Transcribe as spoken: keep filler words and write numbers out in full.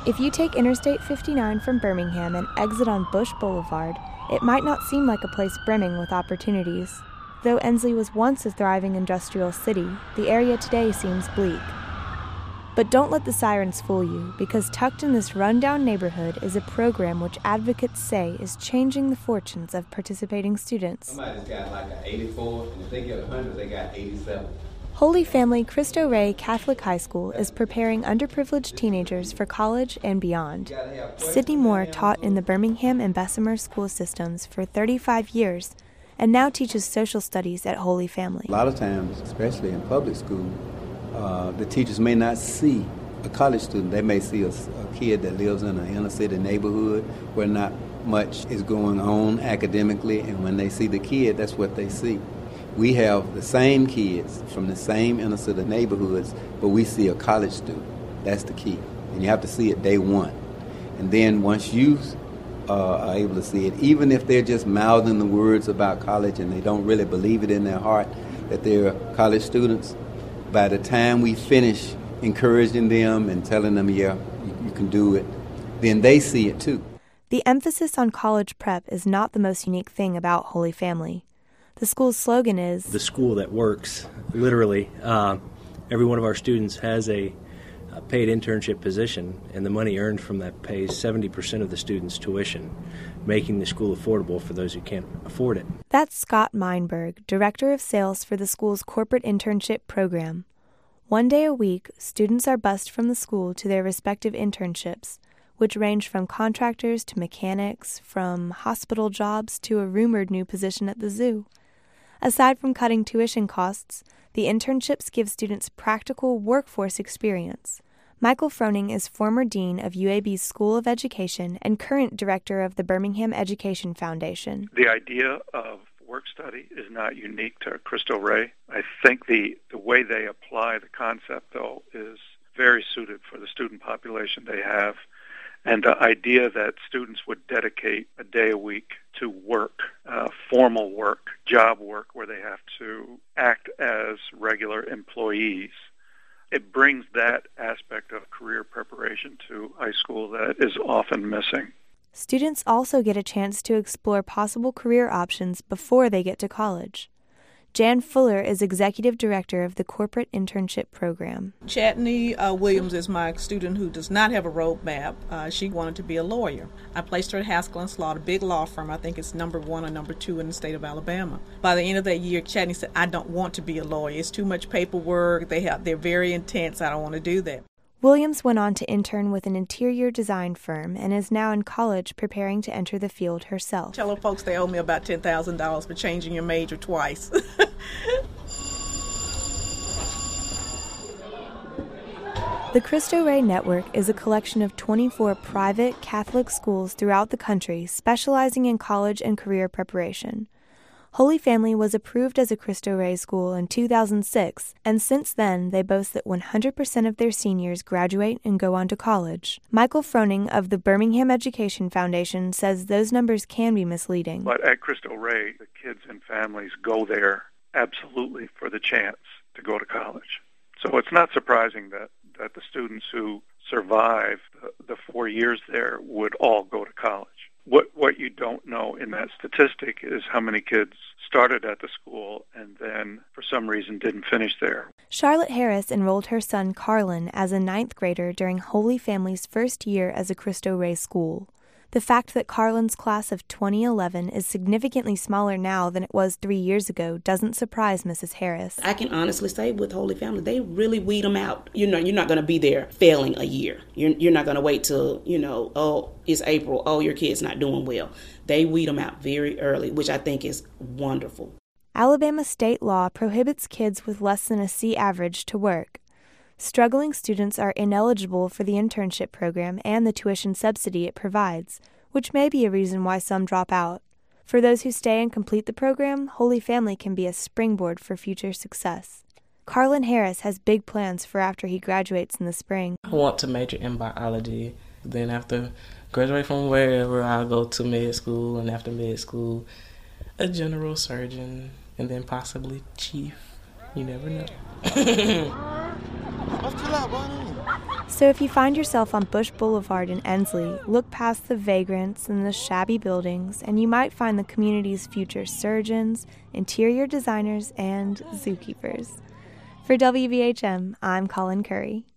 If you take Interstate fifty-nine from Birmingham and exit on Bush Boulevard, it might not seem like a place brimming with opportunities. Though Ensley was once a thriving industrial city, the area today seems bleak. But don't let the sirens fool you, because tucked in this rundown neighborhood is a program which advocates say is changing the fortunes of participating students. Somebody's got like an eighty-four, and if they get one hundred, they got eighty-seven. Holy Family Cristo Rey Catholic High School is preparing underprivileged teenagers for college and beyond. Sydney Moore taught in the Birmingham and Bessemer school systems for thirty-five years and now teaches social studies at Holy Family. A lot of times, especially in public school, uh, the teachers may not see a college student. They may see a, a kid that lives in an inner city neighborhood where not much is going on academically, and when they see the kid, that's what they see. We have the same kids from the same inner city neighborhoods, but we see a college student. That's the key. And you have to see it day one. And then once you uh, are able to see it, even if they're just mouthing the words about college and they don't really believe it in their heart that they're college students, by the time we finish encouraging them and telling them, yeah, you, you can do it, then they see it too. The emphasis on college prep is not the most unique thing about Holy Family. The school's slogan is, "The school that works," literally. Uh, every one of our students has a, a paid internship position, and the money earned from that pays seventy percent of the students' tuition, making the school affordable for those who can't afford it. That's Scott Meinberg, Director of Sales for the school's corporate internship program. One day a week, students are bused from the school to their respective internships, which range from contractors to mechanics, from hospital jobs to a rumored new position at the zoo. Aside from cutting tuition costs, the internships give students practical workforce experience. Michael Froning is former dean of U A B's School of Education and current director of the Birmingham Education Foundation. The idea of work study is not unique to Cristo Rey. I think the, the way they apply the concept, though, is very suited for the student population they have. And the idea that students would dedicate a day a week to work, uh, formal work, job work, where they have to act as regular employees, it brings that aspect of career preparation to high school that is often missing. Students also get a chance to explore possible career options before they get to college. Jan Fuller is Executive Director of the Corporate Internship Program. Chatney uh, Williams is my student who does not have a roadmap. Uh, she wanted to be a lawyer. I placed her at Haskell and Slaughter, a big law firm. I think it's number one or number two in the state of Alabama. By the end of that year, Chatney said, I don't want to be a lawyer. It's too much paperwork. They have, they're very intense. I don't want to do that. Williams went on to intern with an interior design firm and is now in college preparing to enter the field herself. Tell her folks they owe me about ten thousand dollars for changing your major twice. The Cristo Rey Network is a collection of twenty-four private Catholic schools throughout the country specializing in college and career preparation. Holy Family was approved as a Cristo Rey school in two thousand six, and since then they boast that one hundred percent of their seniors graduate and go on to college. Michael Froning of the Birmingham Education Foundation says those numbers can be misleading. But at Cristo Rey, the kids and families go there absolutely for the chance to go to college. So it's not surprising that, that the students who survive the, the four years there would all go to college. What what you don't know in that statistic is how many kids started at the school and then, for some reason, didn't finish there. Charlotte Harris enrolled her son Carlin as a ninth grader during Holy Family's first year as a Cristo Rey school. The fact that Carlin's class of twenty eleven is significantly smaller now than it was three years ago doesn't surprise Missus Harris. I can honestly say with Holy Family, they really weed them out. You know, you're not going to be there failing a year. You're, you're not going to wait till, you know, oh, it's April, oh, your kid's not doing well. They weed them out very early, which I think is wonderful. Alabama state law prohibits kids with less than a C average to work. Struggling students are ineligible for the internship program and the tuition subsidy it provides, which may be a reason why some drop out. For those who stay and complete the program, Holy Family can be a springboard for future success. Carlin Harris has big plans for after he graduates in the spring. I want to major in biology. Then after graduate from wherever, I'll go to med school, and after med school, a general surgeon, and then possibly chief. You never know. Let's chill out, buddy. So if you find yourself on Bush Boulevard in Ensley, look past the vagrants and the shabby buildings, and you might find the community's future surgeons, interior designers, and zookeepers. For W V H M, I'm Colin Curry.